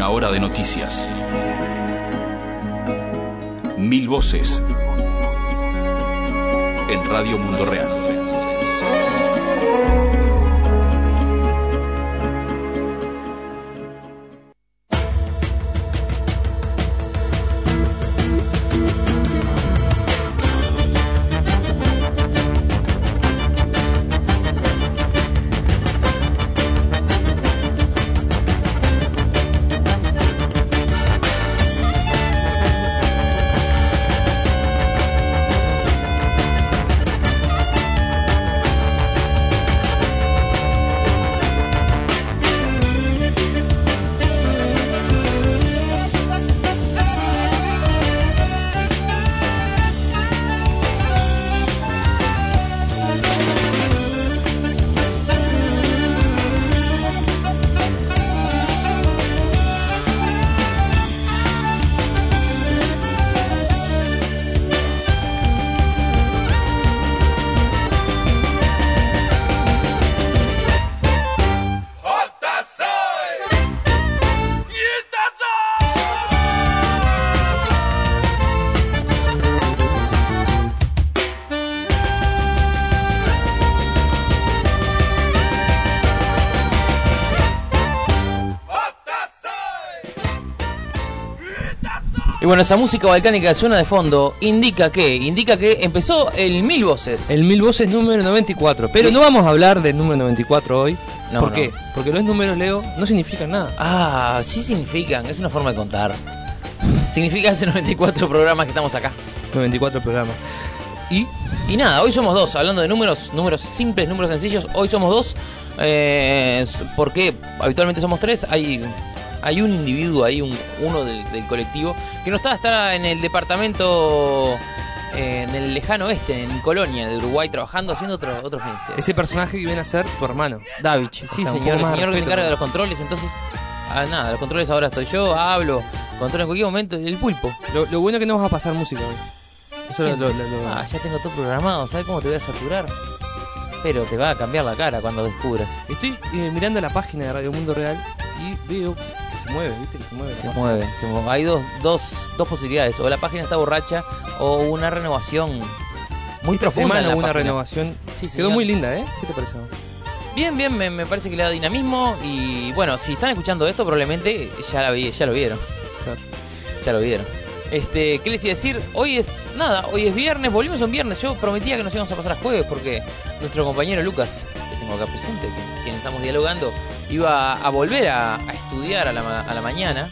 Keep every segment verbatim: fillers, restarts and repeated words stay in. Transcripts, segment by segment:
Una hora de noticias. Mil voces. En Radio Mundo Real. Y bueno, esa música balcánica que suena de fondo indica que indica que empezó el Mil Voces. El Mil Voces número noventa y cuatro. Pero sí, no vamos a hablar del número noventa y cuatro hoy. No, ¿Por no. qué? Porque los números, Leo, no significan nada. Ah, sí significan. Es una forma de contar. Significan ese noventa y cuatro programas que estamos acá. noventa y cuatro programas. Y... Y nada, hoy somos dos. Hablando de números, números simples, números sencillos. Hoy somos dos. Eh, porque habitualmente somos tres. Hay... Hay un individuo ahí, un, uno del, del colectivo, que no está, está en el departamento, eh, en el lejano oeste, en Colonia, de Uruguay, trabajando, haciendo otro, otros menesteres. Ese personaje que viene a ser tu hermano. Davich, sí, o sea, señor, el señor que se encarga ¿no? de los controles, entonces, ah, nada, los controles ahora estoy yo, hablo, controlo en cualquier momento, el pulpo. Lo, lo bueno es que no vas a pasar música hoy. Eso lo, lo, lo, lo... Ah, ya tengo todo programado, ¿sabes cómo te voy a saturar? Pero te va a cambiar la cara cuando descubras. Estoy eh, mirando la página de Radio Mundo Real y veo que se mueve, ¿viste? Que se mueve. Se mueve, se mueve. Hay dos, dos, dos posibilidades. O la página está borracha o una renovación muy Esta profunda. semana en la una página. renovación. Sí, Quedó señor. muy linda, ¿eh? ¿Qué te pareció? Bien, bien, me, me parece que le da dinamismo. Y bueno, si están escuchando esto, probablemente ya, la vi, ya lo vieron. Claro. Ya lo vieron. Este, ¿qué les iba a decir? Hoy es, nada, hoy es viernes, volvimos un viernes. Yo prometía que nos íbamos a pasar a jueves porque nuestro compañero Lucas, que tengo acá presente, con quien estamos dialogando, iba a volver a, a estudiar a la, ma- a la mañana.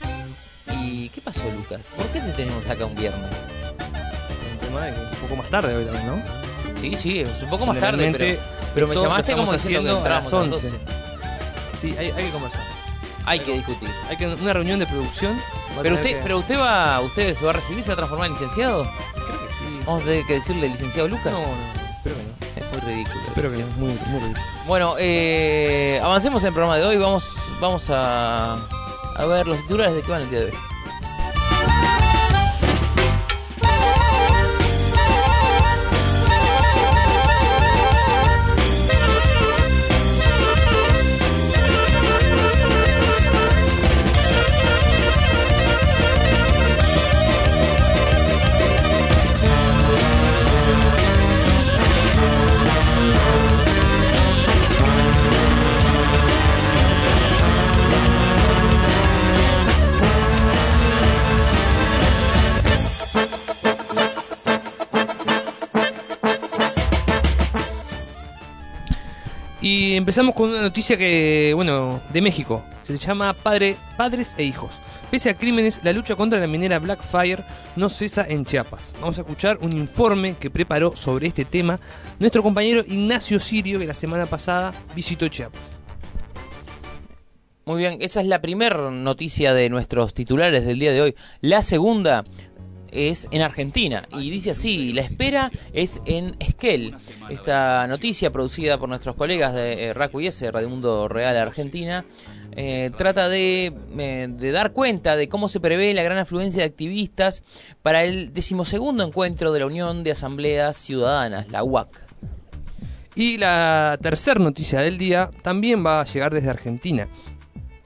¿Y qué pasó, Lucas? ¿Por qué te tenemos acá un viernes? Un tema de que un poco más tarde hoy también, ¿no? Sí, sí, es un poco más tarde, pero, Generalmente, pero me esto llamaste lo como estamos diciendo que haciendo a las entrábamos a las once. doce. Sí, hay, hay que conversar. Hay que discutir. Hay que una reunión de producción. Va a Pero tener usted, que- pero usted va, usted se va a recibir, se va a transformar en licenciado. Creo que sí. Vamos a tener que decirle licenciado Lucas. No, no, espero que no. Es muy ridículo. Espero eso, que sí. no. Muy, muy ridículo. Bueno, eh, avancemos en el programa de hoy. Vamos, vamos a, a ver los titulares de qué van el día de hoy. Y empezamos con una noticia que, bueno, de México. Se llama Padre, Padres e Hijos. Pese a crímenes, la lucha contra la minera Blackfire no cesa en Chiapas. Vamos a escuchar un informe que preparó sobre este tema nuestro compañero Ignacio Sirio, que la semana pasada visitó Chiapas. Muy bien, esa es la primera noticia de nuestros titulares del día de hoy. La segunda es en Argentina y dice así: la espera es en Esquel. Esta noticia, producida por nuestros colegas de eh, RACU y S, Radio Mundo Real Argentina, eh, trata de, eh, de dar cuenta de cómo se prevé la gran afluencia de activistas para el decimosegundo encuentro de la Unión de Asambleas Ciudadanas, la U A C. Y la tercera noticia del día también va a llegar desde Argentina.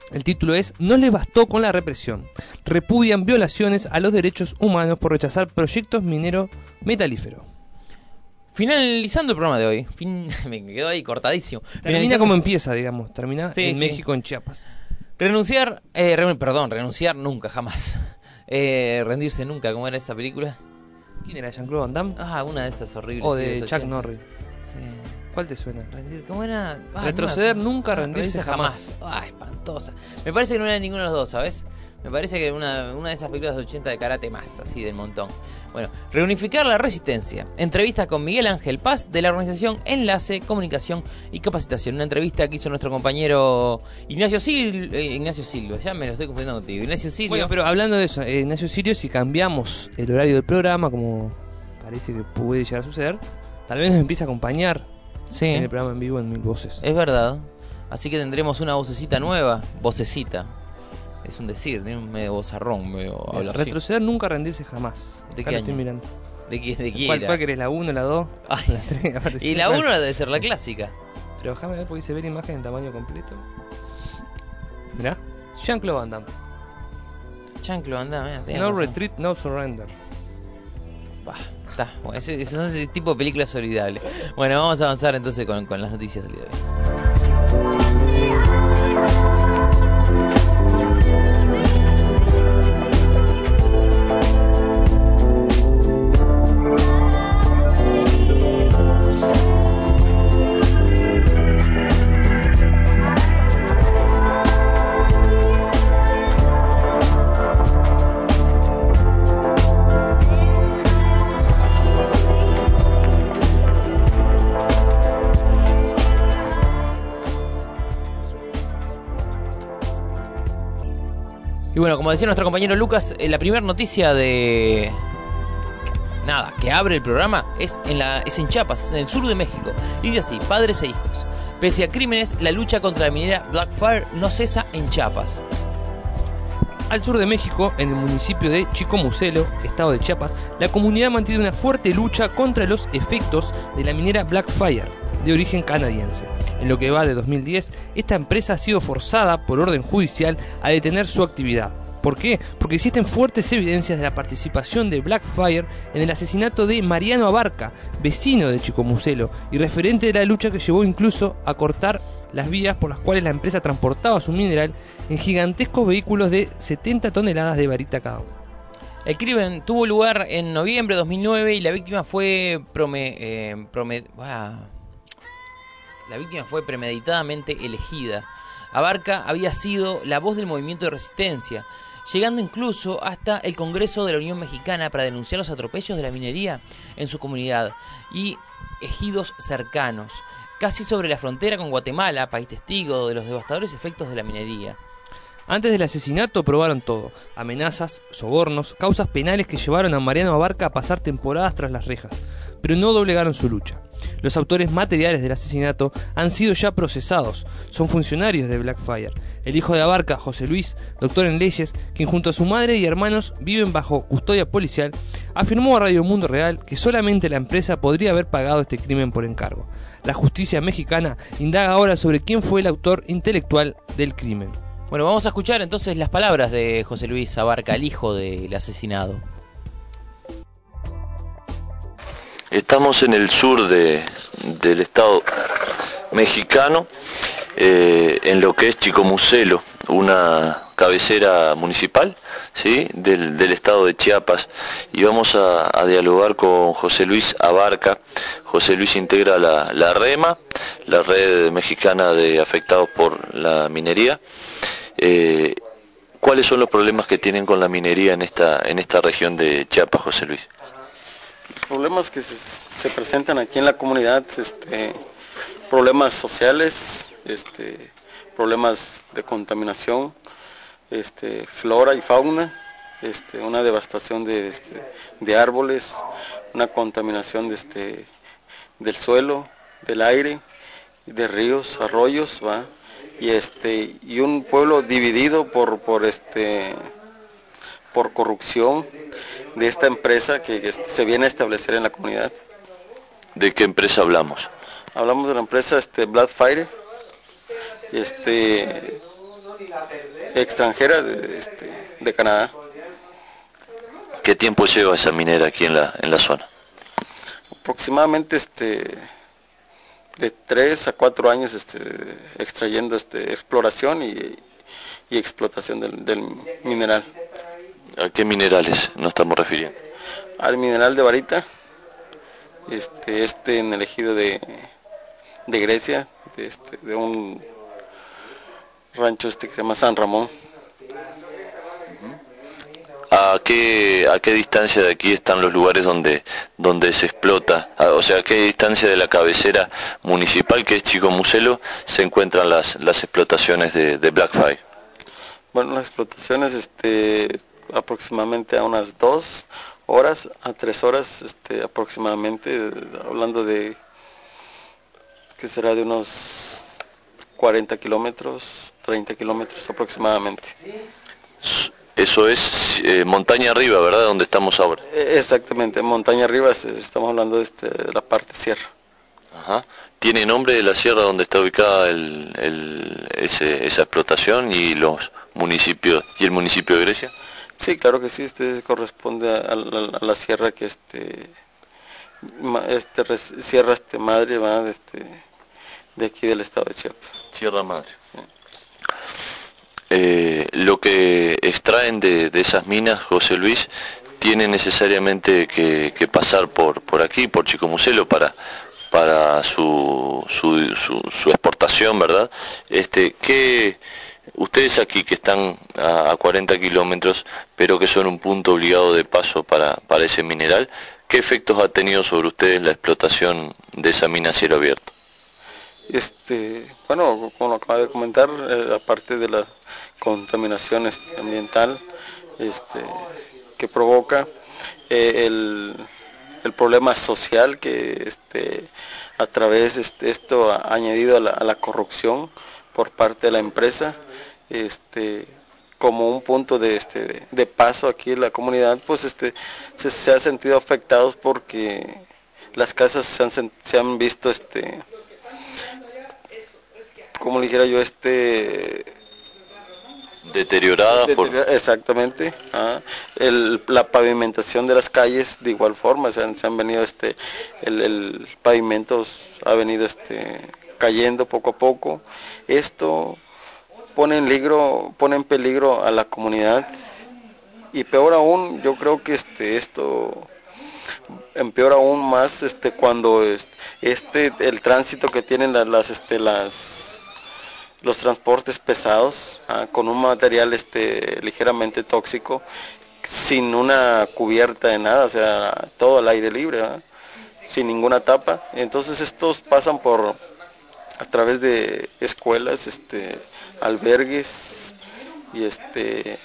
El título es No les bastó con la represión. Repudian violaciones a los derechos humanos por rechazar proyectos mineros metalíferos. Finalizando el programa de hoy. Fin... Me quedó ahí cortadísimo. Termina como empieza, digamos. Termina sí, en sí. México, en Chiapas. Renunciar, eh, re... perdón, renunciar nunca, jamás. Eh, rendirse nunca, ¿cómo era esa película? ¿Quién era? ¿Jean-Claude Van Damme? Ah, una de esas horribles. O sí, de Chuck Chuck Norris. Sí. ¿Cuál te suena? Rendir, ¿cómo era? Ah, Retroceder no, nunca, ah, rendirse jamás. Ah, espantosa. Me parece que no era ninguno de los dos, ¿sabes? Me parece que una, una de esas películas de ochenta de karate más, así del montón. Bueno, reunificar la resistencia. Entrevista con Miguel Ángel Paz de la organización Enlace, Comunicación y Capacitación. Una entrevista que hizo nuestro compañero Ignacio Silva. Eh, Ignacio Silva, ya me lo estoy confundiendo contigo. Ignacio Silva. Bueno, pero hablando de eso, eh, Ignacio Sirio, si cambiamos el horario del programa, como parece que puede llegar a suceder, tal vez nos empiece a acompañar sí, en el programa en vivo en Mil Voces. Es verdad. Así que tendremos una vocecita nueva. Vocecita. Es un decir, tiene un medio vozarrón, medio hablar así. Retroceder nunca, rendirse jamás. ¿De Acá qué lo estoy año? mirando. ¿De, qué, de quién ¿Cuál, era? ¿Cuál querés? ¿La uno, la dos? Ay, la tres? A ver, y sí, la ¿cuál? uno debe ser la clásica. Pero déjame ver porque se ve la imagen en tamaño completo. Mirá. Jean-Claude Van Damme. Chanclo, anda, mira, tenés No razón. retreat, no surrender. Bah, está. Bueno, ese, ese son ese tipo de películas olvidables. Bueno, vamos a avanzar entonces con, con las noticias del día de hoy. Y bueno, como decía nuestro compañero Lucas, eh, la primera noticia de... Nada, que abre el programa es en, la, es en Chiapas, en el sur de México. Dice así, padres e hijos. Pese a crímenes, la lucha contra la minera Blackfire no cesa en Chiapas. Al sur de México, en el municipio de Chicomucelo, estado de Chiapas, la comunidad mantiene una fuerte lucha contra los efectos de la minera Blackfire, de origen canadiense. En lo que va de dos mil diez, esta empresa ha sido forzada por orden judicial a detener su actividad. ¿Por qué? Porque existen fuertes evidencias de la participación de Blackfire en el asesinato de Mariano Abarca, vecino de Chicomucelo y referente de la lucha que llevó incluso a cortar las vías por las cuales la empresa transportaba su mineral en gigantescos vehículos de setenta toneladas de varita cada uno. El crimen tuvo lugar en noviembre de dos mil nueve y la víctima fue prome, eh, prome, ah, la víctima fue premeditadamente elegida. Abarca había sido la voz del movimiento de resistencia, llegando incluso hasta el Congreso de la Unión Mexicana para denunciar los atropellos de la minería en su comunidad y ejidos cercanos, casi sobre la frontera con Guatemala, país testigo de los devastadores efectos de la minería. Antes del asesinato probaron todo: amenazas, sobornos, causas penales que llevaron a Mariano Abarca a pasar temporadas tras las rejas, pero no doblegaron su lucha. Los autores materiales del asesinato han sido ya procesados, son funcionarios de Blackfire. El hijo de Abarca, José Luis, doctor en leyes, quien junto a su madre y hermanos viven bajo custodia policial, afirmó a Radio Mundo Real que solamente la empresa podría haber pagado este crimen por encargo. La justicia mexicana indaga ahora sobre quién fue el autor intelectual del crimen. Bueno, vamos a escuchar entonces las palabras de José Luis Abarca, el hijo del asesinado. Estamos en el sur de, del estado mexicano, eh, en lo que es Chicomucelo, una cabecera municipal, ¿sí?, del, del estado de Chiapas, y vamos a, a dialogar con José Luis Abarca. José Luis integra la, la REMA, la Red Mexicana de Afectados por la Minería. Eh, ¿Cuáles son los problemas que tienen con la minería en esta, en esta región de Chiapas, José Luis? Problemas que se, se presentan aquí en la comunidad, este, problemas sociales, este, problemas de contaminación, este, flora y fauna, este, una devastación de, este, de árboles, una contaminación de, este, del suelo, del aire, de ríos, arroyos, ¿va? Y, este, y un pueblo dividido por, por, este, por corrupción de esta empresa que, que se viene a establecer en la comunidad. ¿De qué empresa hablamos? Hablamos de la empresa este, Blackfire, este, extranjera de, este, de Canadá. ¿Qué tiempo lleva esa minera aquí en la, en la zona? Aproximadamente este, de tres a cuatro años este, extrayendo este, exploración y, y explotación del, del mineral. ¿A qué minerales nos estamos refiriendo? Al mineral de varita, este, este en el ejido de, de Grecia, de, este, de un rancho este que se llama San Ramón. ¿A qué, a qué distancia de aquí están los lugares donde, donde se explota? O sea, ¿a qué distancia de la cabecera municipal, que es Chicomucelo, se encuentran las, las explotaciones de, de Blackfire? Bueno, las explotaciones este, aproximadamente a unas dos horas a tres horas este, aproximadamente, hablando de que será de unos cuarenta kilómetros, treinta kilómetros aproximadamente. Eso es eh, montaña arriba, ¿verdad? Donde estamos ahora. Exactamente, montaña arriba, estamos hablando de, este, de la parte sierra. Ajá. ¿Tiene nombre de la sierra donde está ubicada el, el, ese, esa explotación y los municipios y el municipio de Grecia? Sí, claro que sí, este corresponde a, a, a la sierra que este, este sierra este madre va de, este, de aquí del estado de Chiapas. Sierra Madre. Eh, lo que extraen de, de esas minas, José Luis, tiene necesariamente que, que pasar por, por aquí, por Chicomucelo, para, para su, su, su, su exportación, ¿verdad? Este, ¿qué, ustedes aquí que están a, a cuarenta kilómetros, pero que son un punto obligado de paso para, para ese mineral, ¿qué efectos ha tenido sobre ustedes la explotación de esa mina a cielo abierto? Este, bueno, como lo acaba de comentar, eh, aparte de la contaminación este, ambiental este, que provoca, eh, el, el problema social que este, a través de este, esto ha añadido a la, a la corrupción por parte de la empresa, este, como un punto de, este, de, de paso aquí en la comunidad, pues este, se, se ha sentido afectados porque las casas se han, se han visto este, como le dijera yo, este... deterioradas deteriora, por... Exactamente. Ah, el, la pavimentación de las calles de igual forma, se han, se han venido, este, el, el pavimento ha venido este, cayendo poco a poco. Esto pone en peligro, pone en peligro a la comunidad y peor aún, yo creo que este, esto empeora aún más este, cuando este, el tránsito que tienen las, las, este, las los transportes pesados ah, con un material este ligeramente tóxico, sin una cubierta de nada, o sea, todo al aire libre, ¿verdad? Sin ninguna tapa. Entonces estos pasan por a través de escuelas, este, albergues y este.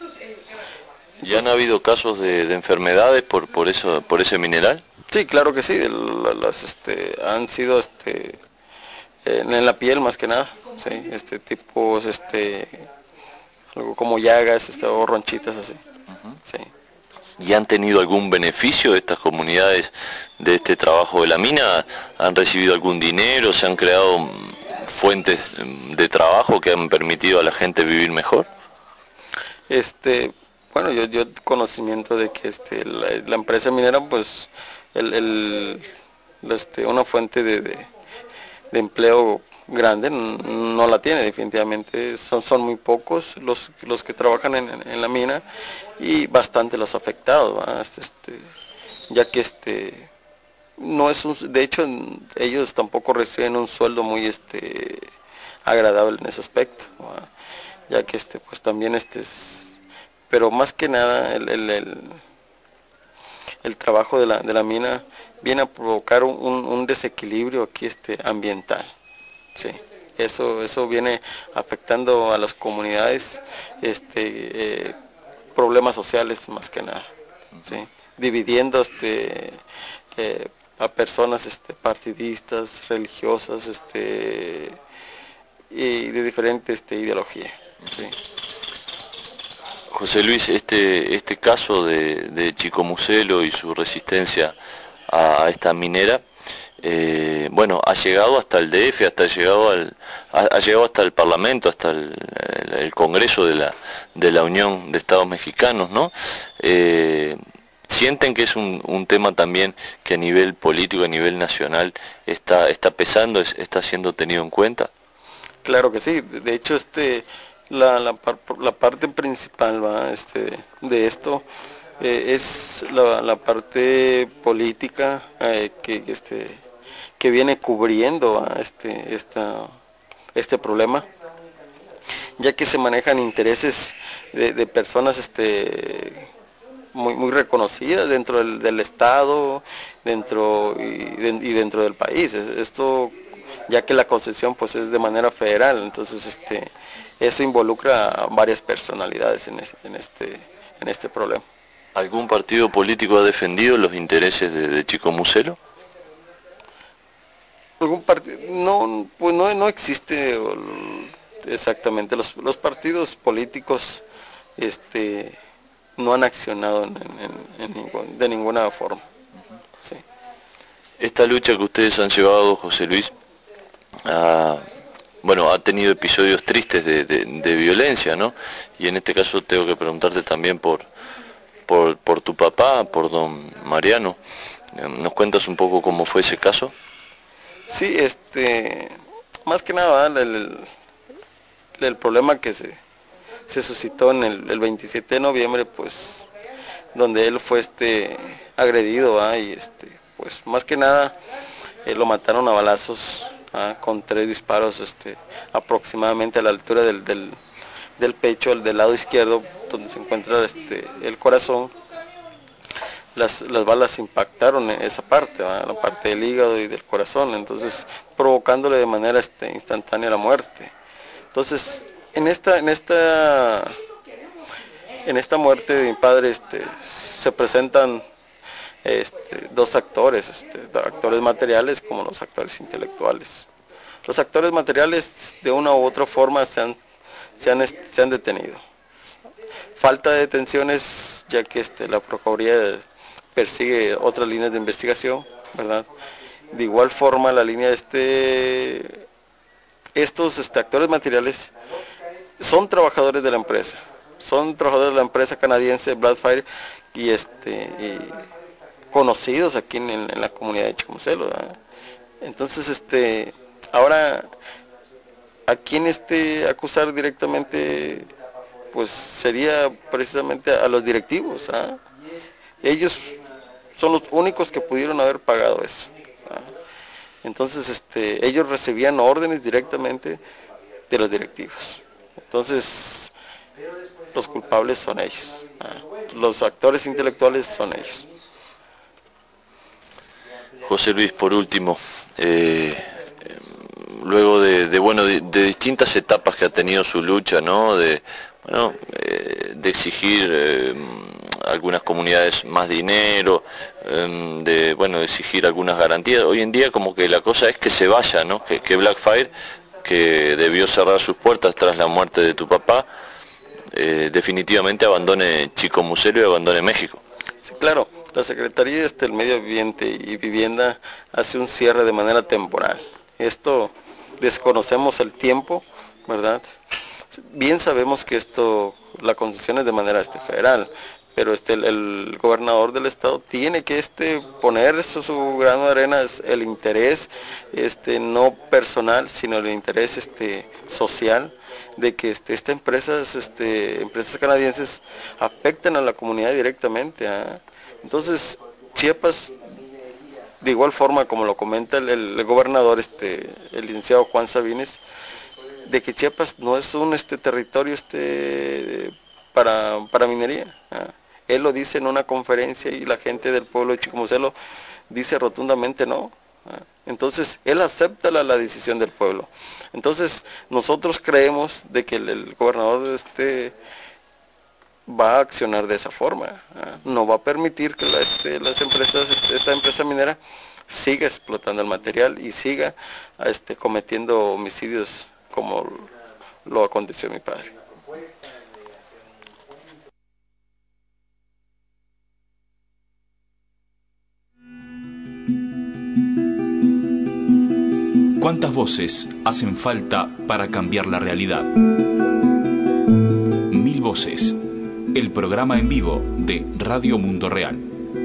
¿Ya han habido casos de, de enfermedades por por eso por ese mineral? Sí, claro que sí, las este han sido este en, en la piel más que nada. Sí, este tipos, este, algo como llagas, este, o ronchitas así. Uh-huh. Sí. ¿Y han tenido algún beneficio de estas comunidades de este trabajo de la mina? ¿Han recibido algún dinero? ¿Se han creado fuentes de trabajo que han permitido a la gente vivir mejor? Este, bueno, yo yo conocimiento de que este la, la empresa minera, pues, el, el este, una fuente de, de, de empleo grande no la tiene definitivamente, son, son muy pocos los, los que trabajan en, en la mina y bastante los afectados, este, ya que este no es un, de hecho ellos tampoco reciben un sueldo muy este agradable en ese aspecto, ¿verdad? Ya que este pues también este es, pero más que nada el, el, el, el trabajo de la, de la mina viene a provocar un, un desequilibrio aquí este ambiental. Sí, eso, eso viene afectando a las comunidades, este, eh, problemas sociales más que nada, ¿sí? Dividiendo este, eh, a personas este, partidistas, religiosas, este, y de diferente este, ideología. ¿Sí? José Luis, este, este caso de, de Chicomucelo y su resistencia a esta minera, eh, bueno, ha llegado hasta el D F, hasta ha llegado al, ha, ha llegado hasta el Parlamento, hasta el, el, el Congreso de la, de la Unión de Estados Mexicanos, ¿no? Eh, ¿Sienten que es un, un tema también que a nivel político, a nivel nacional, está, está pesando, está siendo tenido en cuenta? Claro que sí, de hecho este la, la, par, la parte principal ¿va? Este, de esto eh, es la, la parte política eh, que, este, que viene cubriendo ¿va? este, esta, este problema, ya que se manejan intereses de, de personas este, muy, muy reconocidas dentro del, del Estado dentro y, de, y dentro del país. Esto, ya que la concesión pues es de manera federal, entonces este, eso involucra a varias personalidades en, es, en, este, en este problema. ¿Algún partido político ha defendido los intereses de, de Chico Muselo? ¿Algún partido? No, pues no, no existe exactamente. Los, los partidos políticos este, no han accionado en, en, en ningún, de ninguna forma. Sí. Esta lucha que ustedes han llevado, José Luis, ha, bueno, ha tenido episodios tristes de, de, de violencia, ¿no? Y en este caso tengo que preguntarte también por, por, por tu papá, por don Mariano. ¿Nos cuentas un poco cómo fue ese caso? Sí, este, más que nada, el, el, el problema que se, se suscitó en el, el veintisiete de noviembre, pues, donde él fue este agredido, ¿ah? Y este, pues, más que nada, eh, lo mataron a balazos, ¿ah? Con tres disparos, este, aproximadamente a la altura del, del, del pecho, el del lado izquierdo, donde se encuentra este, el corazón. Las, las balas impactaron en esa parte, ¿verdad? La parte del hígado y del corazón, entonces provocándole de manera este, instantánea la muerte. Entonces, en esta, en esta, en esta muerte de mi padre este, se presentan este, dos actores, este, actores materiales como los actores intelectuales. Los actores materiales de una u otra forma se han, se han, se han detenido. Falta de detenciones, ya que este, la Procuraduría persigue otras líneas de investigación, ¿verdad? De igual forma, la línea de este, estos este, actores materiales son trabajadores de la empresa, son trabajadores de la empresa canadiense Blackfire y, este, y conocidos aquí en, en la comunidad de Chico Muselo, ¿verdad? Entonces, este, ahora, ¿a quién este, acusar directamente? Pues sería precisamente a los directivos, ¿ah? Ellos son los únicos que pudieron haber pagado eso, ¿ah? Entonces este, ellos recibían órdenes directamente de los directivos. Entonces los culpables son ellos, ¿ah? Los actores intelectuales son ellos. José Luis, por último, eh, luego de, de bueno de, de distintas etapas que ha tenido su lucha, ¿no? De bueno, eh, de exigir eh, algunas comunidades más dinero, eh, de bueno, de exigir algunas garantías. Hoy en día como que la cosa es que se vaya, ¿no? Que, que Blackfire, que debió cerrar sus puertas tras la muerte de tu papá, eh, definitivamente abandone Chico Muselo y abandone México. Sí, claro, la Secretaría del Medio Ambiente y Vivienda hace un cierre de manera temporal. Esto desconocemos el tiempo, ¿verdad? Bien sabemos que esto, la concesión es de manera este, federal, pero este, el, el gobernador del estado tiene que este, poner eso, su grano de arena, es el interés este, no personal, sino el interés este, social, de que este, estas empresas, este, empresas canadienses afecten a la comunidad directamente, ¿ah? Entonces, Chiapas, de igual forma como lo comenta el, el, el gobernador, este, el licenciado Juan Sabines, de que Chiapas no es un este territorio este para, para minería, ¿ah? Él lo dice en una conferencia y la gente del pueblo de Chico Muselo dice rotundamente no, ¿ah? Entonces él acepta la, la decisión del pueblo. Entonces nosotros creemos de que el, el gobernador este va a accionar de esa forma, ¿ah? No va a permitir que la, este, las empresas, este, esta empresa minera siga explotando el material y siga este, cometiendo homicidios como lo aconteció a mi padre. ¿Cuántas voces hacen falta para cambiar la realidad? Mil Voces, el programa en vivo de Radio Mundo Real.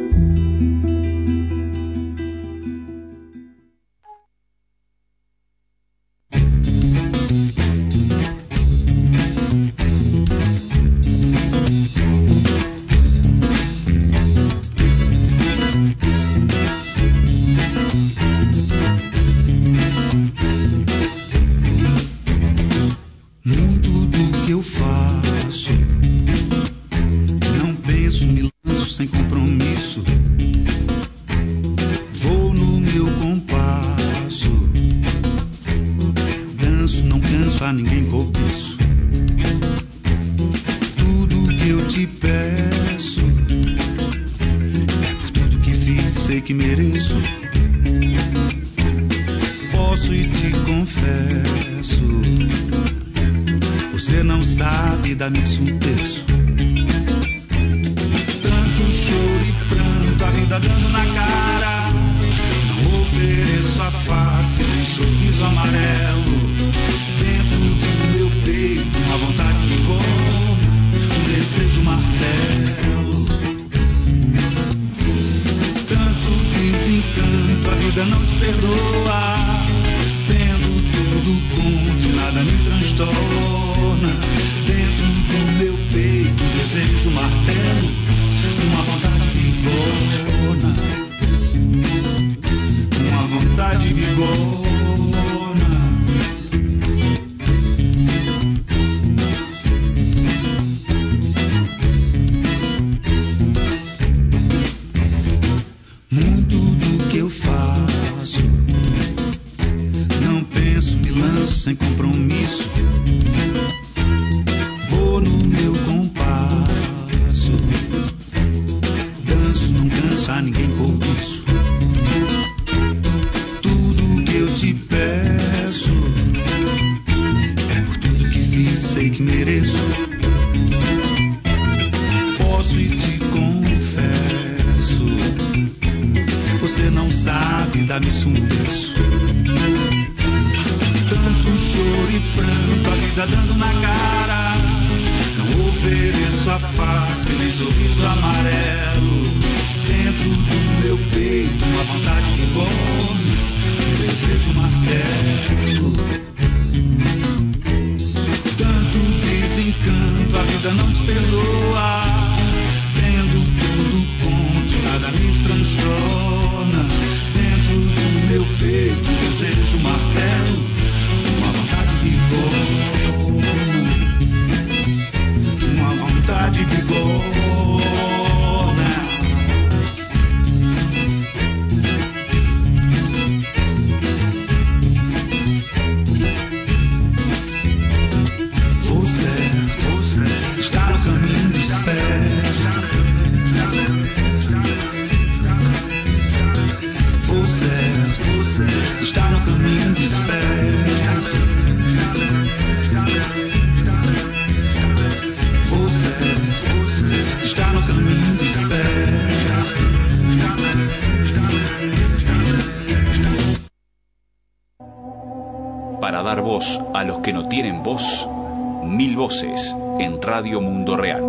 Para dar voz a los que no tienen voz, Mil Voces en Radio Mundo Real.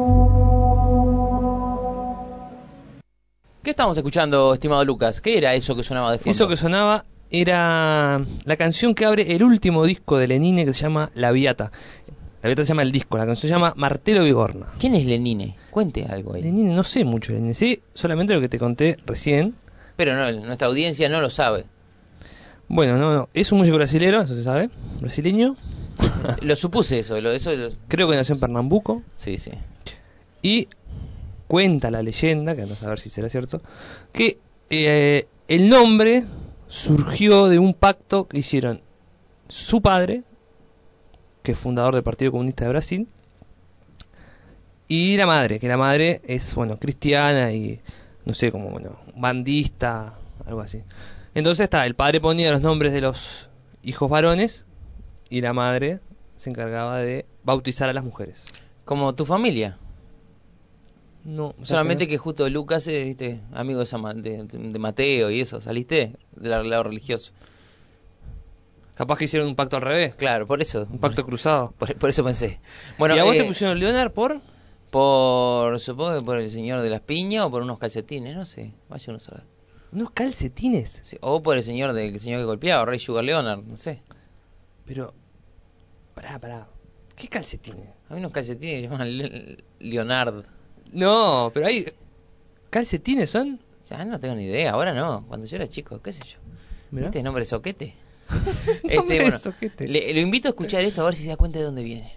¿Qué estamos escuchando, estimado Lucas? ¿Qué era eso que sonaba de fondo? Eso que sonaba era la canción que abre el último disco de Lenine, que se llama La Viata. La Viata se llama el disco, la canción se llama Martelo Vigorna. ¿Quién es Lenine? Cuente algo ahí. Lenine, no sé mucho de Lenine, sé solamente lo que te conté recién. Pero no, nuestra audiencia no lo sabe. Bueno, no, no, es un músico brasilero, eso se sabe, brasileño. Lo supuse eso, lo, eso lo... Creo que nació en Pernambuco. Sí, sí. Y cuenta la leyenda, que no sé a ver si será cierto, que eh, el nombre surgió de un pacto que hicieron su padre, que es fundador del Partido Comunista de Brasil, y la madre, que la madre es, bueno, cristiana y, no sé, como, bueno, bandista, algo así. Entonces está, el padre ponía los nombres de los hijos varones y la madre se encargaba de bautizar a las mujeres. Como tu familia. No, solamente que justo Lucas es, viste, amigo de, San, de, de Mateo y eso, saliste del lado religioso. Capaz que hicieron un pacto al revés. Claro, por eso. Un pacto cruzado. Por, por eso pensé. Bueno, ¿Y a vos eh, te pusieron Leonard por? Por, supongo que por el señor de las piñas o por unos calcetines, no sé. Vaya uno a saber. ¿Unos calcetines? Sí, o por el señor del el señor que golpeaba, Rey Sugar Leonard, no sé. Pero, pará, pará. ¿Qué calcetines? Hay unos calcetines que se llaman Le- Leonard. No, pero hay... ¿Calcetines son? Ya no tengo ni idea, ahora no. Cuando yo era chico, qué sé yo. Mirá. ¿Viste nombre soquete? Nombre este, bueno, soquete. le, lo invito a escuchar esto a ver si se da cuenta de dónde viene.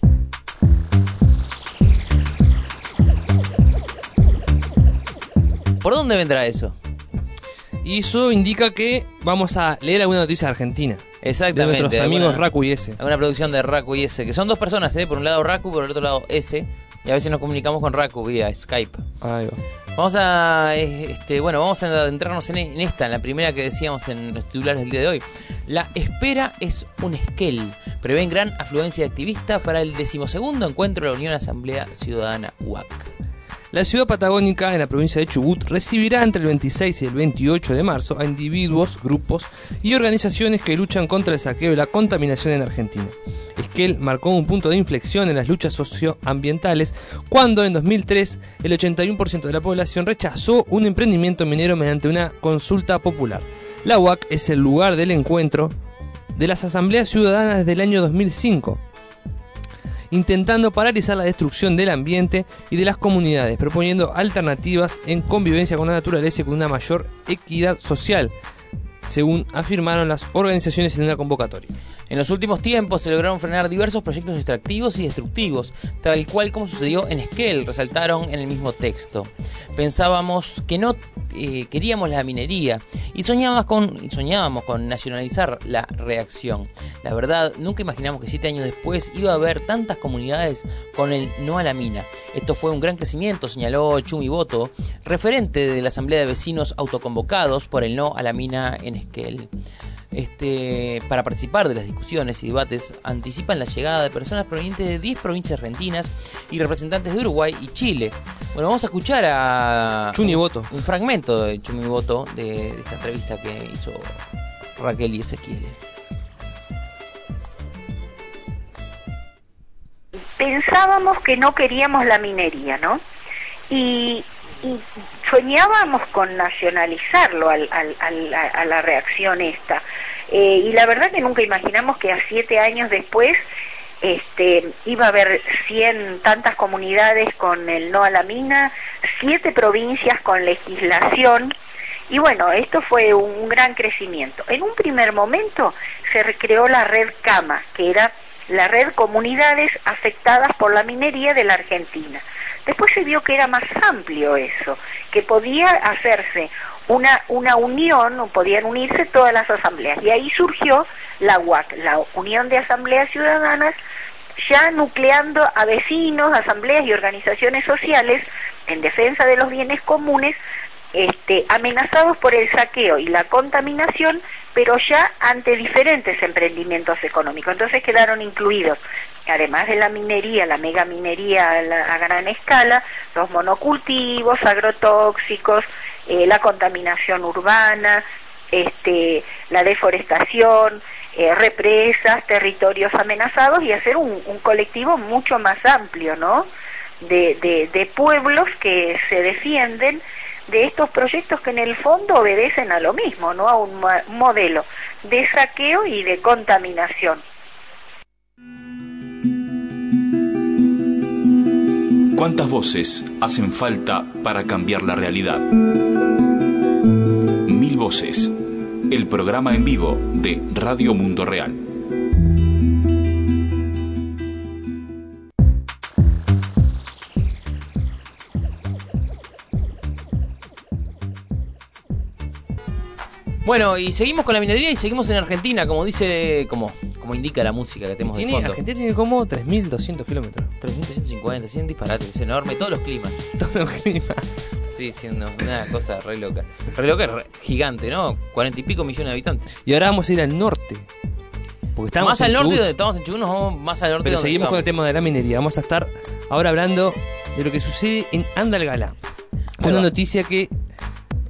¿Por dónde vendrá eso? Y eso indica que vamos a leer alguna noticia de Argentina. De Exactamente. nuestros amigos alguna- Raku y S. Alguna producción de Raku y S, que son dos personas, ¿eh? Por un lado Raku, por el otro lado S. Y a veces nos comunicamos con Raku vía Skype. Ahí va. Vamos a, eh, este, bueno, vamos a adentrarnos en, en esta, en la primera que decíamos en los titulares del día de hoy. La espera es un esquel. Prevén gran afluencia de activistas para el decimosegundo encuentro de la Unión Asamblea Ciudadana U A C. La ciudad patagónica, en la provincia de Chubut, recibirá entre el veintiséis y el veintiocho de marzo a individuos, grupos y organizaciones que luchan contra el saqueo y la contaminación en Argentina. Esquel marcó un punto de inflexión en las luchas socioambientales cuando en dos mil tres el ochenta y uno por ciento de la población rechazó un emprendimiento minero mediante una consulta popular. La U A C es el lugar del encuentro de las asambleas ciudadanas desde el año dos mil cinco. Intentando paralizar la destrucción del ambiente y de las comunidades, proponiendo alternativas en convivencia con la naturaleza y con una mayor equidad social, según afirmaron las organizaciones en una convocatoria. En los últimos tiempos se lograron frenar diversos proyectos extractivos y destructivos, tal cual como sucedió en Esquel, resaltaron en el mismo texto. Pensábamos que no eh, queríamos la minería y soñábamos con, y soñábamos con nacionalizar la reacción. La verdad, nunca imaginamos que siete años después iba a haber tantas comunidades con el no a la mina. Esto fue un gran crecimiento, señaló Chumi Boto, referente de la Asamblea de Vecinos autoconvocados por el no a la mina en Esquel. Este, para participar de las discusiones y debates anticipan la llegada de personas provenientes de diez provincias argentinas y representantes de Uruguay y Chile. Bueno, vamos a escuchar a Chumi Boto. un fragmento de Chumi Boto de, de esta entrevista que hizo Raquel y Ezequiel. Pensábamos que no queríamos la minería, ¿no? Y, y soñábamos con nacionalizarlo al, al, al, a la reacción esta. Eh, y la verdad que nunca imaginamos que a siete años después este, iba a haber cien tantas comunidades con el no a la mina, siete provincias con legislación. Y bueno, esto fue un gran crecimiento. En un primer momento se creó la red CAMA, que era la red Comunidades Afectadas por la Minería de la Argentina. Después se vio que era más amplio eso, que podía hacerse una, una unión, podían unirse todas las asambleas, y ahí surgió la U A C, la Unión de Asambleas Ciudadanas, ya nucleando a vecinos, asambleas y organizaciones sociales en defensa de los bienes comunes, este, amenazados por el saqueo y la contaminación, pero ya ante diferentes emprendimientos económicos. Entonces quedaron incluidos, además de la minería, la megaminería a, la, a gran escala, los monocultivos, agrotóxicos, eh, la contaminación urbana, este, la deforestación, eh, represas, territorios amenazados, y hacer un, un colectivo mucho más amplio, ¿no? De, de, de pueblos que se defienden de estos proyectos que en el fondo obedecen a lo mismo, ¿no? A un modelo de saqueo y de contaminación. ¿Cuántas voces hacen falta para cambiar la realidad? Mil Voces, el programa en vivo de Radio Mundo Real. Bueno, y seguimos con la minería y seguimos en Argentina, como dice, como, como indica la música que tenemos de Tiene, fondo. Argentina tiene como tres mil doscientos kilómetros. tres mil trescientos cincuenta, cien disparates, es enorme, todos los climas. Todos los climas. Sí, siendo una cosa re loca. Re loca, re gigante, ¿no? Cuarenta y pico millones de habitantes. Y ahora vamos a ir al norte. Porque estamos Más al en norte, Chubut, donde estamos en Chubut, nos vamos más al norte. pero donde seguimos con el estamos. tema de la minería. Vamos a estar ahora hablando de lo que sucede en Andalgalá. Ahí Una va. noticia que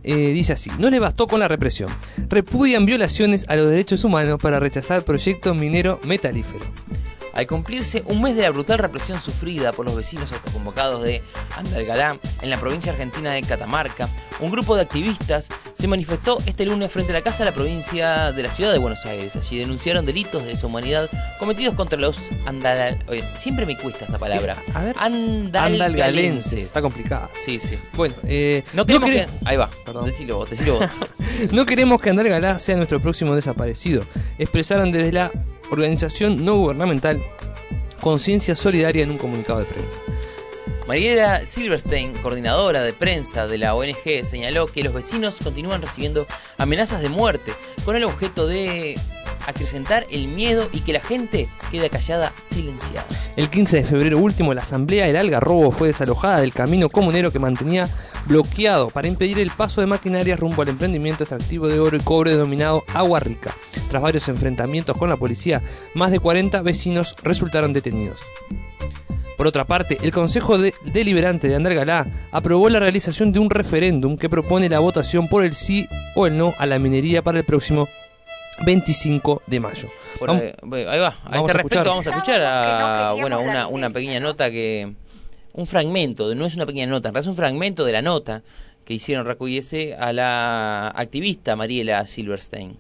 eh, dice así: no le bastó con la represión. Repudian violaciones a los derechos humanos para rechazar proyecto minero metalífero. Al cumplirse un mes de la brutal represión sufrida por los vecinos autoconvocados de Andalgalá, en la provincia argentina de Catamarca, un grupo de activistas se manifestó este lunes frente a la Casa de la Provincia de la Ciudad de Buenos Aires. Allí denunciaron delitos de lesa humanidad cometidos contra los andal... Oye, siempre me cuesta esta palabra. Es, a ver, andalgalenses. Andalgalenses. Está complicada. Sí, sí. Bueno, eh, no queremos no quere... que... Ahí va, perdón. Decilo vos, decilo vos. No queremos que Andalgalá sea nuestro próximo desaparecido. Expresaron desde la organización no gubernamental Conciencia Solidaria en un comunicado de prensa. Mariela Silverstein, coordinadora de prensa de la O N G, señaló que los vecinos continúan recibiendo amenazas de muerte con el objeto de acrecentar el miedo y que la gente quede callada, silenciada. El quince de febrero último, la asamblea del Algarrobo fue desalojada del camino comunero que mantenía bloqueado para impedir el paso de maquinarias rumbo al emprendimiento extractivo de oro y cobre denominado Agua Rica. Tras varios enfrentamientos con la policía, más de cuarenta vecinos resultaron detenidos. Por otra parte, el Consejo de Deliberante de Andalgalá aprobó la realización de un referéndum que propone la votación por el sí o el no a la minería para el próximo veinticinco de mayo. Por ahí, ahí va. A este respecto vamos a escuchar a, bueno, una, una pequeña nota que... Un fragmento, no es una pequeña nota, en realidad es un fragmento de la nota que hicieron Raco y S a la activista Mariela Silverstein.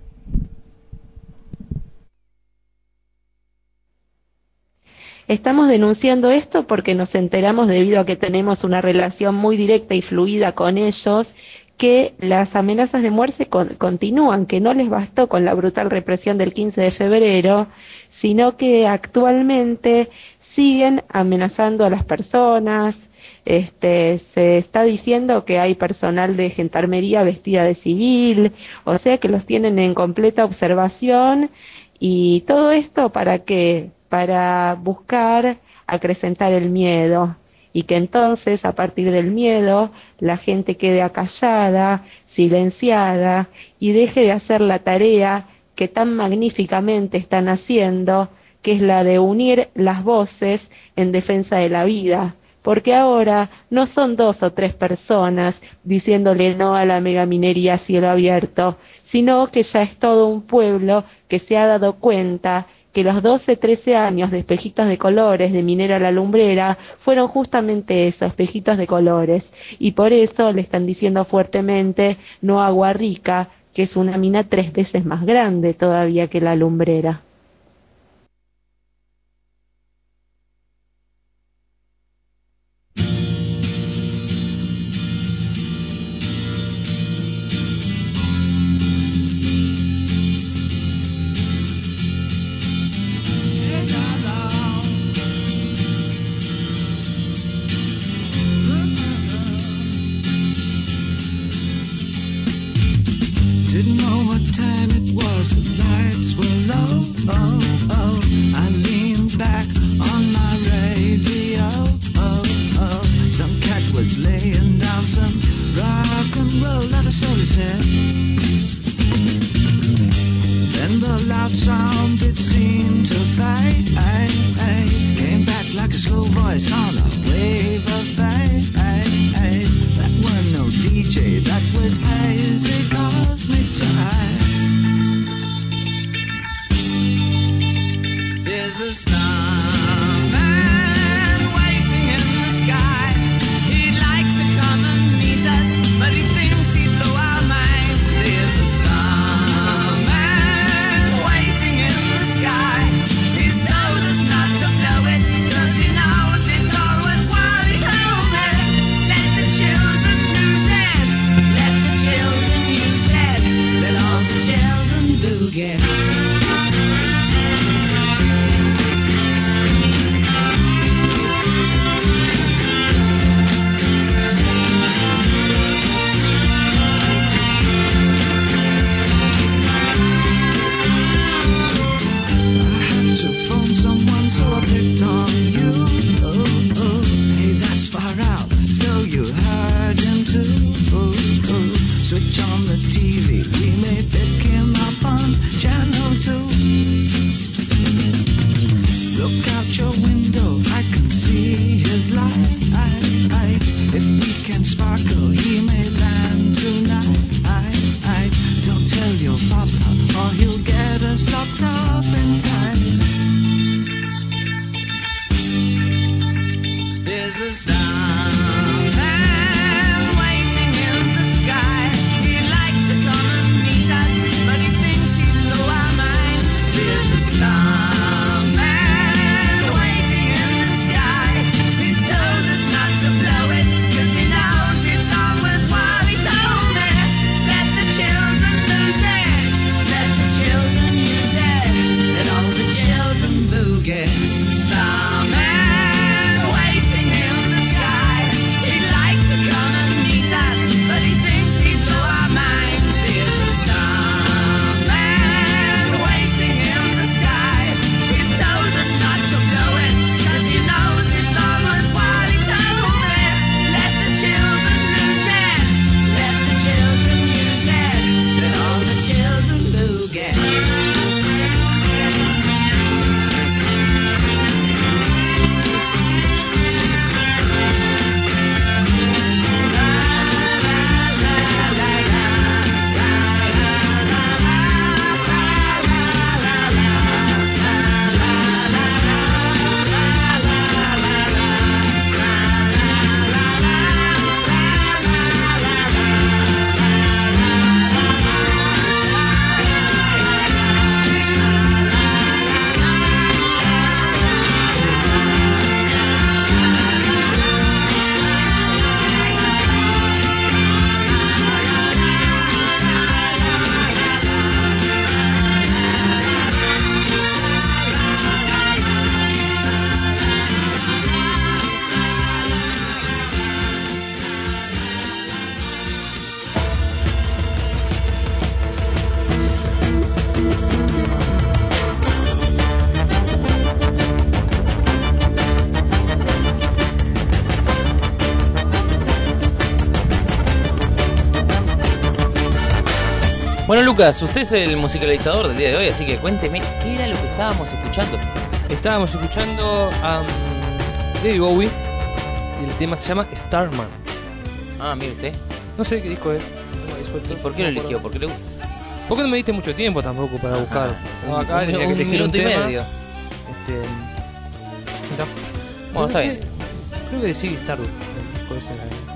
Estamos denunciando esto porque nos enteramos, debido a que tenemos una relación muy directa y fluida con ellos, que las amenazas de muerte con, continúan, que no les bastó con la brutal represión del quince de febrero, sino que actualmente siguen amenazando a las personas. Este, se está diciendo que hay personal de gendarmería vestida de civil, o sea que los tienen en completa observación, y todo esto para que para buscar acrecentar el miedo, y que entonces a partir del miedo la gente quede acallada, silenciada, y deje de hacer la tarea que tan magníficamente están haciendo, que es la de unir las voces en defensa de la vida. Porque ahora no son dos o tres personas diciéndole no a la megaminería a cielo abierto, sino que ya es todo un pueblo que se ha dado cuenta que los doce, trece años de espejitos de colores de Minera La Lumbrera fueron justamente eso, espejitos de colores, y por eso le están diciendo fuertemente no a Agua Rica, que es una mina tres veces más grande todavía que La Lumbrera. Didn't know what time it was, the lights were low, oh, oh. I leaned back on my radio, oh, oh. Some cat was laying down some rock and roll, not a soul is here. Then the loud sound, it seemed to fade, came back like a slow voice on a wave of fade. That weren't no D J, that was hazy cosmic jive. There's a starman waiting in the sky. He'd like to come and meet us, but he thinks he'd blow our minds. There's a starman waiting in the sky. He's told us not to blow it, cause he knows it's all worthwhile. He told me, let the children use it, let the children use it, let all the children boogie. Switch on the T V, we may pick him up on channel two. Look out your window, I can see his light. If we can sparkle, he may land tonight. There's a starman waiting in the sky. He'd like to come and meet us, but he thinks he'd blow our minds. There's a starman waiting in the sky. He's told us not to blow it, 'cause he knows it's all worthwhile. He told me, let the children lose it, let the children use it, let all the children boogie. Starman waiting in the sky. He'd like to come and meet us, but he thinks he'd blow our minds. There's a starman waiting in the sky. He's told us not to blow it, 'cause he knows it's all worthwhile. He told me, let the children lose it, let the children use it, let all the children boogie. Bueno, Lucas, usted es el musicalizador del día de hoy, así que cuénteme, ¿qué era lo que estábamos escuchando? Estábamos escuchando a um, David Bowie y el tema se llama Starman. Ah, mire usted. No sé qué disco es. ¿Y por qué lo eligió? ¿Por qué le gusta? Porque no me diste mucho tiempo tampoco para buscar. Estaba acá, un, tenía que un elegir minuto un y tema. medio. Este, mirá. Bueno, está No sé, bien. Creo que sigue Stardust, el disco ese.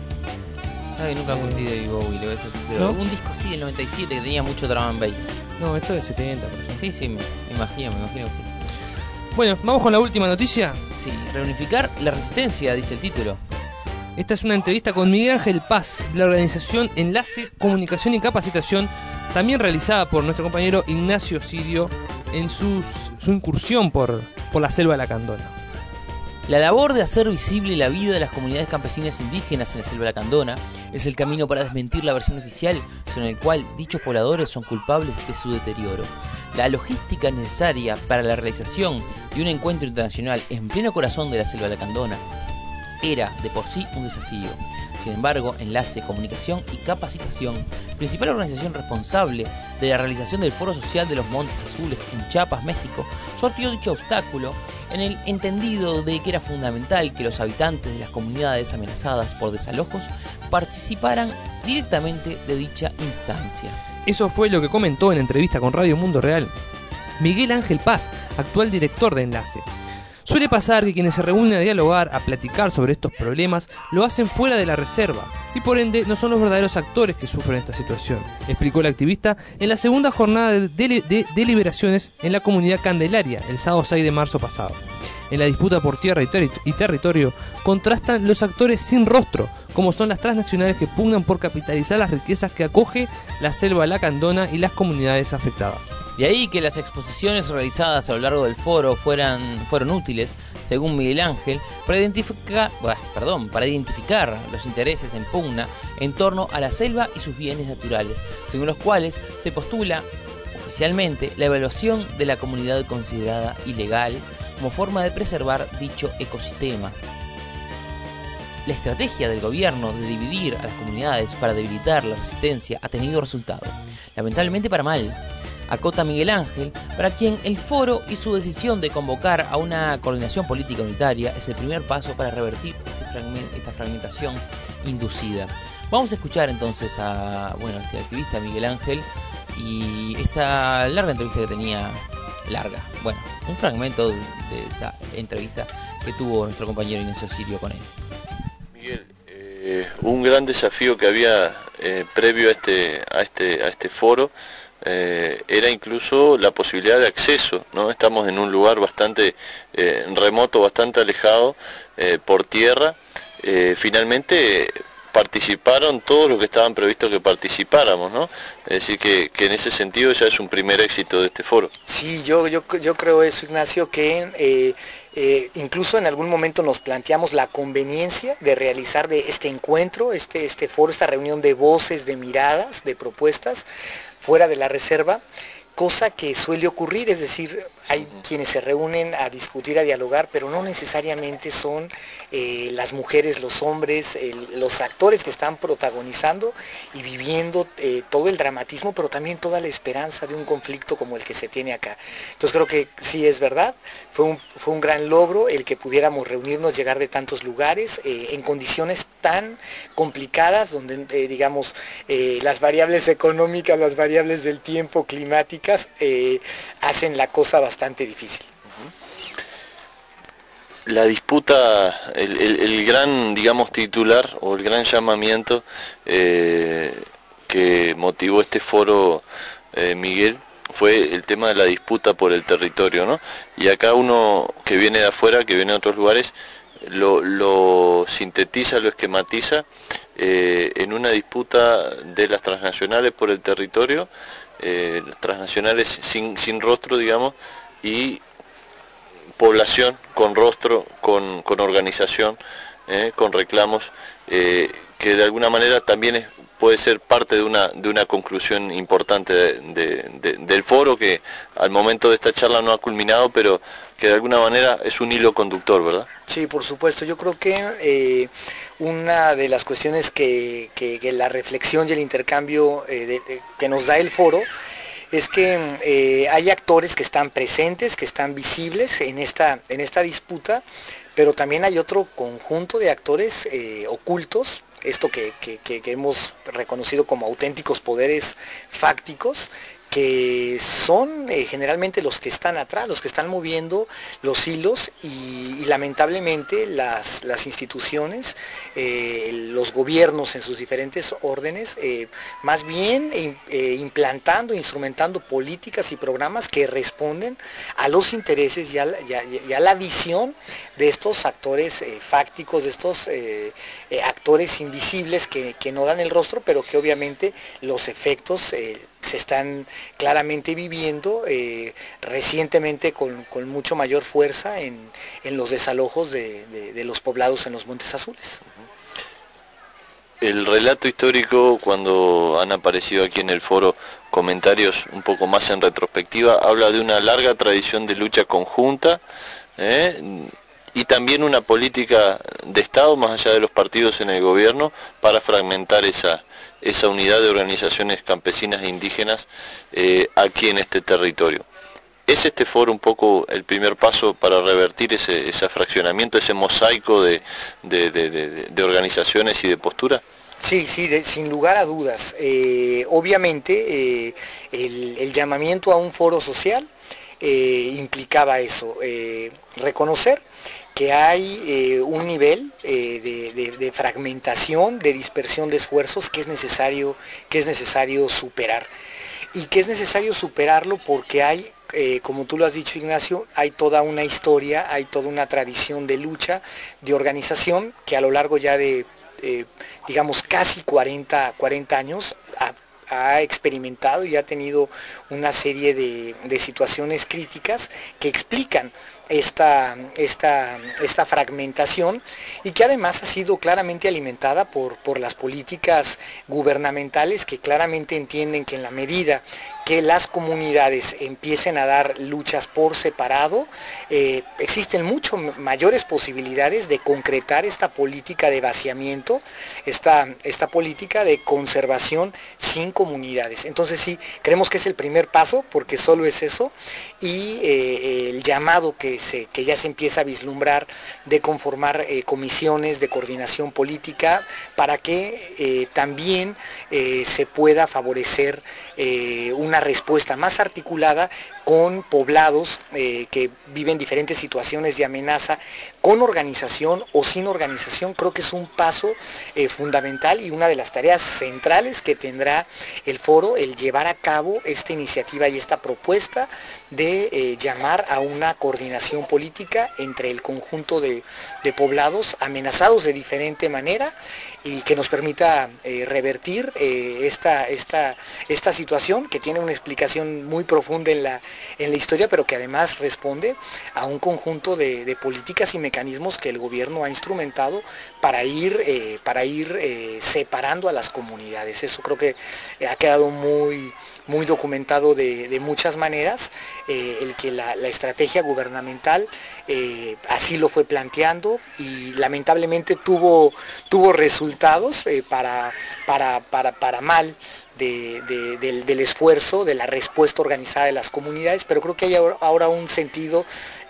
Ay, nunca curtí de David Bowie, le voy a ser sincero. ¿No? Un disco sí del noventa y siete que tenía mucho drum and bass. No, esto es de setenta, por ejemplo. Sí, sí, me, me imagino, me imagino que sí. Bueno, vamos con la última noticia. Sí, reunificar la resistencia, dice el título. Esta es una entrevista con Miguel Ángel Paz, de la organización Enlace, Comunicación y Capacitación, también realizada por nuestro compañero Ignacio Sirio en sus, su incursión por, por la selva lacandona. La labor de hacer visible la vida de las comunidades campesinas indígenas en la selva lacandona es el camino para desmentir la versión oficial según el cual dichos pobladores son culpables de su deterioro. La logística necesaria para la realización de un encuentro internacional en pleno corazón de la selva lacandona era de por sí un desafío. Sin embargo, Enlace, Comunicación y Capacitación, principal organización responsable de la realización del Foro Social de los Montes Azules en Chiapas, México, sorteó dicho obstáculo en el entendido de que era fundamental que los habitantes de las comunidades amenazadas por desalojos participaran directamente de dicha instancia. Eso fue lo que comentó en entrevista con Radio Mundo Real Miguel Ángel Paz, actual director de Enlace. Suele pasar que quienes se reúnen a dialogar, a platicar sobre estos problemas, lo hacen fuera de la reserva y por ende no son los verdaderos actores que sufren esta situación, explicó el activista en la segunda jornada de, de, de deliberaciones en la comunidad Candelaria, el sábado seis de marzo pasado. En la disputa por tierra y, ter y territorio contrastan los actores sin rostro, como son las transnacionales que pugnan por capitalizar las riquezas que acoge la selva lacandona y las comunidades afectadas. De ahí que las exposiciones realizadas a lo largo del foro fueran, fueron útiles, según Miguel Ángel, para identificar, bueno, perdón, para identificar los intereses en pugna en torno a la selva y sus bienes naturales, según los cuales se postula oficialmente la evaluación de la comunidad considerada ilegal como forma de preservar dicho ecosistema. La estrategia del gobierno de dividir a las comunidades para debilitar la resistencia ha tenido resultado, lamentablemente para mal, acota Miguel Ángel, para quien el foro y su decisión de convocar a una coordinación política unitaria es el primer paso para revertir este fragment, esta fragmentación inducida. Vamos a escuchar entonces a bueno, este activista Miguel Ángel y esta larga entrevista que tenía, larga, bueno, un fragmento de esta entrevista que tuvo nuestro compañero Ignacio Sirio con él. Miguel, eh, un gran desafío que había eh, previo a este, a este, a este foro eh, era incluso la posibilidad de acceso, ¿no? Estamos en un lugar bastante eh, remoto, bastante alejado eh, por tierra. Eh, finalmente participaron todos los que estaban previstos que participáramos, ¿no? Es decir, que, que en ese sentido ya es un primer éxito de este foro. Sí, yo, yo, yo creo eso, Ignacio, que eh, eh, incluso en algún momento nos planteamos la conveniencia de realizar de este encuentro, este, este foro, esta reunión de voces, de miradas, de propuestas, fuera de la reserva, cosa que suele ocurrir, es decir, hay quienes se reúnen a discutir, a dialogar, pero no necesariamente son eh, las mujeres, los hombres, el, los actores que están protagonizando y viviendo eh, todo el dramatismo, pero también toda la esperanza de un conflicto como el que se tiene acá. Entonces creo que sí es verdad, fue un, fue un gran logro el que pudiéramos reunirnos, llegar de tantos lugares, eh, en condiciones tan complicadas, donde eh, digamos eh, las variables económicas, las variables del tiempo, climáticas, eh, hacen la cosa bastante bastante difícil. La disputa, el, el, el gran, digamos, titular o el gran llamamiento eh, que motivó este foro, eh, Miguel, fue el tema de la disputa por el territorio, ¿no? Y acá uno que viene de afuera, que viene de otros lugares, lo, lo sintetiza, lo esquematiza eh, en una disputa de las transnacionales por el territorio, eh, transnacionales sin, sin rostro, digamos, y población con rostro, con, con organización, eh, con reclamos, eh, que de alguna manera también es, puede ser parte de una, de una conclusión importante de, de, de, del foro, que al momento de esta charla no ha culminado, pero que de alguna manera es un hilo conductor, ¿verdad? Sí, por supuesto. Yo creo que eh, una de las cuestiones que, que, que la reflexión y el intercambio eh, de, de, que nos da el foro es que eh, hay actores que están presentes, que están visibles en esta, en esta disputa, pero también hay otro conjunto de actores eh, ocultos, esto que, que, que hemos reconocido como auténticos poderes fácticos, que son eh, generalmente los que están atrás, los que están moviendo los hilos y, y lamentablemente las, las instituciones, eh, los gobiernos en sus diferentes órdenes, eh, más bien eh, implantando, instrumentando políticas y programas que responden a los intereses y a la, y a, y a la visión de estos actores eh, fácticos, de estos eh, eh, actores invisibles que, que no dan el rostro, pero que obviamente los efectos eh, se están claramente viviendo eh, recientemente con, con mucho mayor fuerza en, en los desalojos de, de, de los poblados en los Montes Azules. El relato histórico, cuando han aparecido aquí en el foro comentarios un poco más en retrospectiva, habla de una larga tradición de lucha conjunta, ¿eh? y también una política de Estado, más allá de los partidos en el gobierno, para fragmentar esa, esa unidad de organizaciones campesinas e indígenas eh, aquí en este territorio. ¿Es este foro un poco el primer paso para revertir ese, ese fraccionamiento, ese mosaico de, de, de, de, de organizaciones y de postura? Sí, sí, de, sin lugar a dudas. Eh, obviamente eh, el, el llamamiento a un foro social eh, implicaba eso, eh, reconocer que hay eh, un nivel eh, de, de, de fragmentación, de dispersión de esfuerzos que es necesario, que es necesario superar. Y que es necesario superarlo porque hay, eh, como tú lo has dicho, Ignacio, hay toda una historia, hay toda una tradición de lucha, de organización, que a lo largo ya de, eh, digamos, casi cuarenta, cuarenta años ha, ha experimentado y ha tenido una serie de, de situaciones críticas que explican Esta, esta, esta fragmentación y que además ha sido claramente alimentada por, por las políticas gubernamentales que claramente entienden que en la medida que las comunidades empiecen a dar luchas por separado, eh, existen mucho mayores posibilidades de concretar esta política de vaciamiento, esta, esta política de conservación sin comunidades. Entonces sí, creemos que es el primer paso porque solo es eso y eh, el llamado que Se, que ya se empieza a vislumbrar de conformar eh, comisiones de coordinación política para que eh, también eh, se pueda favorecer eh, una una respuesta más articulada con poblados eh, que viven diferentes situaciones de amenaza, con organización o sin organización. Creo que es un paso eh, fundamental y una de las tareas centrales que tendrá el foro, el llevar a cabo esta iniciativa y esta propuesta de eh, llamar a una coordinación política entre el conjunto de, de poblados amenazados de diferente manera y que nos permita eh, revertir eh, esta, esta, esta situación que tiene una explicación muy profunda en la, en la historia, pero que además responde a un conjunto de, de políticas y mecanismos que el gobierno ha instrumentado para ir, eh, para ir eh, separando a las comunidades. Eso creo que ha quedado muy... muy documentado de, de muchas maneras, eh, el que la, la estrategia gubernamental eh, así lo fue planteando y lamentablemente tuvo, tuvo resultados eh, para, para, para, para mal de, de, del, del esfuerzo, de la respuesta organizada de las comunidades, pero creo que hay ahora un sentido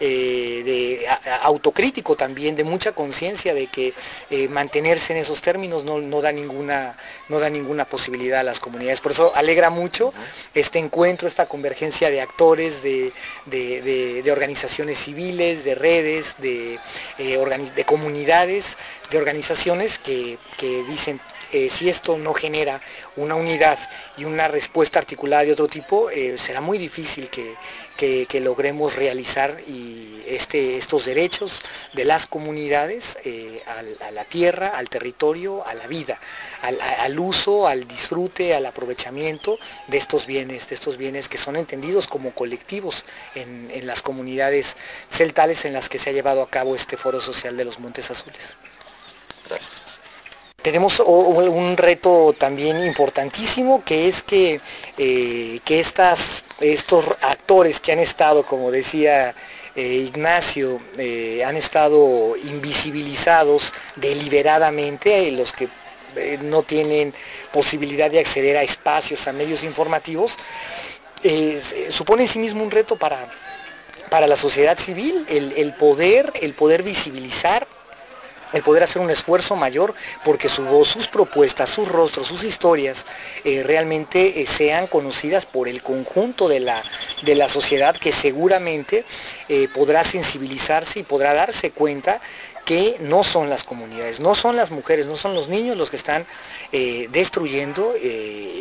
eh, de, a, autocrítico también, de mucha conciencia de que eh, mantenerse en esos términos no, no, da ninguna, no da ninguna posibilidad a las comunidades. Por eso alegra mucho este encuentro, esta convergencia de actores, de, de, de, de organizaciones civiles, de redes, de, eh, organi- de comunidades, de organizaciones que, que dicen eh, si esto no genera una unidad y una respuesta articulada de otro tipo, eh, será muy difícil que, que, que logremos realizar y este, estos derechos de las comunidades eh, al, a la tierra, al territorio, a la vida, al, al uso, al disfrute, al aprovechamiento de estos bienes, de estos bienes que son entendidos como colectivos en, en las comunidades celtales en las que se ha llevado a cabo este Foro Social de los Montes Azules. Gracias. Tenemos un reto también importantísimo, que es que, eh, que estas, estos actores que han estado, como decía eh, Ignacio, eh, han estado invisibilizados deliberadamente, eh, los que eh, no tienen posibilidad de acceder a espacios, a medios informativos, eh, supone en sí mismo un reto para, para la sociedad civil, el, el poder, el poder visibilizar, el poder hacer un esfuerzo mayor porque su voz, sus propuestas, sus rostros, sus historias eh, realmente eh, sean conocidas por el conjunto de la, de la sociedad, que seguramente eh, podrá sensibilizarse y podrá darse cuenta que no son las comunidades, no son las mujeres, no son los niños los que están eh, destruyendo eh,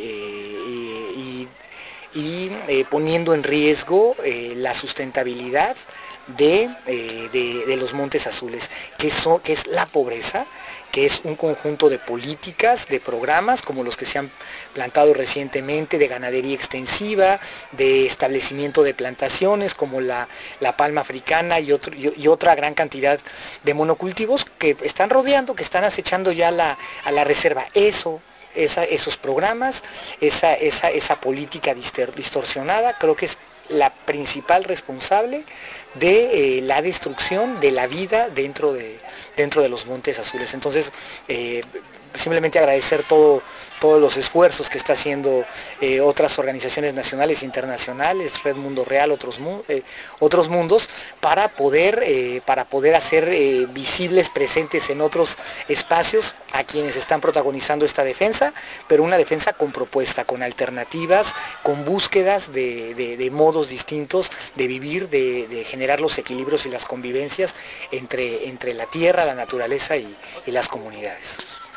eh, y, y eh, poniendo en riesgo eh, la sustentabilidad De, eh, de, de los Montes Azules, que, son, que es la pobreza, que es un conjunto de políticas, de programas como los que se han plantado recientemente, de ganadería extensiva, de establecimiento de plantaciones como la, la palma africana y, otro, y, y otra gran cantidad de monocultivos que están rodeando, que están acechando ya la, a la reserva. Eso Esa, esos programas, esa, esa, esa política distorsionada, creo que es la principal responsable de eh, la destrucción de la vida dentro de, dentro de los Montes Azules. Entonces, eh, simplemente agradecer todo, todos los esfuerzos que está haciendo eh, otras organizaciones nacionales e internacionales, Red Mundo Real, otros, eh, otros mundos, para poder, eh, para poder hacer eh, visibles, presentes en otros espacios a quienes están protagonizando esta defensa, pero una defensa con propuesta, con alternativas, con búsquedas de, de, de modos distintos de vivir, de, de generar los equilibrios y las convivencias entre, entre la tierra, la naturaleza y, y las comunidades.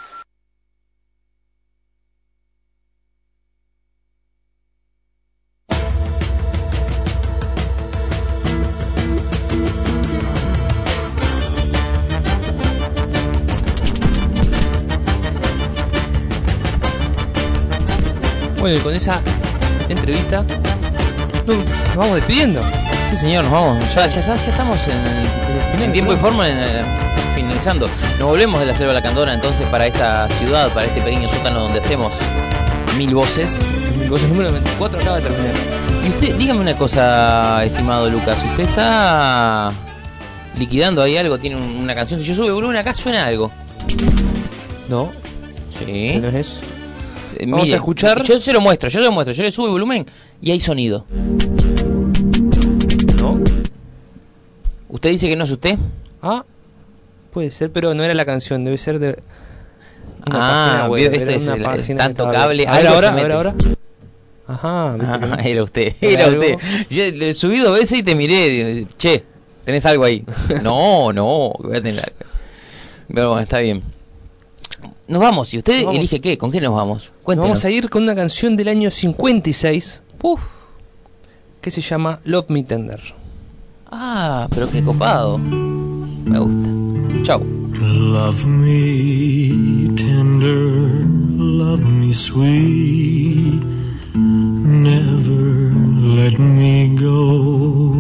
Bueno, y con esa entrevista nos, nos vamos despidiendo. Sí, señor, nos vamos. Ya, ya, ya estamos en, en tiempo y forma en, en, finalizando. Nos volvemos de la Selva Lacandona entonces para esta ciudad, para este pequeño sótano donde hacemos Mil Voces. Mil Voces número veinticuatro acaba de terminar. Y usted, dígame una cosa, estimado Lucas. ¿Usted está liquidando ahí algo? ¿Tiene una canción? Si yo sube volumen acá suena algo. No. Sí. ¿No es eso? Vamos Mire, a escuchar. Yo se lo muestro, yo se lo muestro. Yo le subo el volumen y hay sonido. ¿No? ¿Usted dice que no es usted? Ah, puede ser, pero no era la canción, debe ser de. Ah, web, este es el, tanto cable. A ver ahora, a ver ahora. Ajá, ¿viste que no? Ah, era usted, Era era algo. usted. Yo le subí dos veces y te miré. Che, ¿tenés algo ahí? No, no, voy a tener algo. Pero bueno, está bien. Nos vamos. ¿Y usted Nos vamos. elige qué? ¿Con qué nos vamos? Nos Cuéntenos. vamos a ir con una canción del año cincuenta y seis. Uf. Que se llama Love Me Tender. Ah, pero qué copado. Me gusta. Chau. Love me tender, love me sweet, never let me go.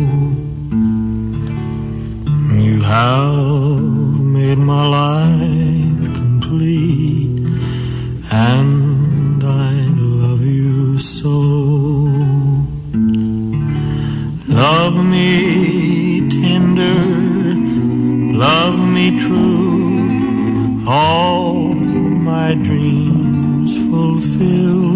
You have made my life complete, and I love you so. Love me tender, love me true, all my dreams fulfill.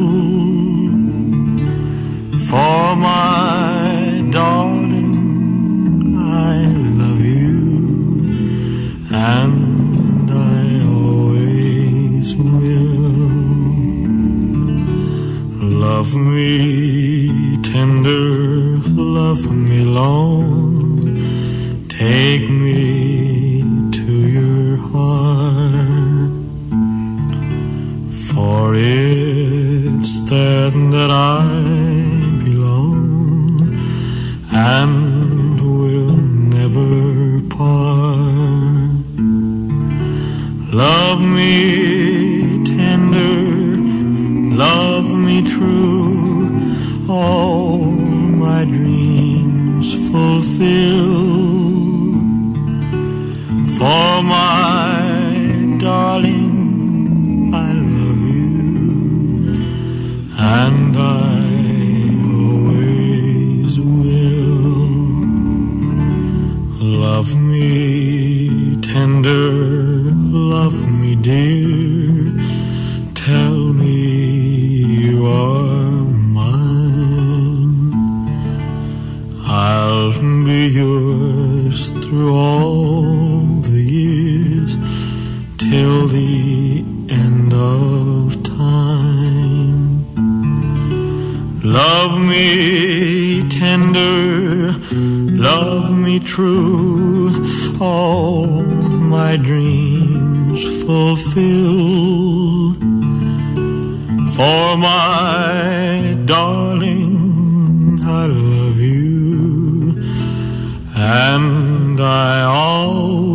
For my darling, I love you, and I always will. Love me tender, love me long, take me to your heart, for it's there that I belong and will never part. Love me tender, love me true, all my dreams fulfill. For my darling, I love you, and I always will. Love me tender, love me dear, tell me you are mine. I'll be yours through all the years, till the end of time. Love me tender, love me true, all my dreams fulfill. For my darling, I love you, and I always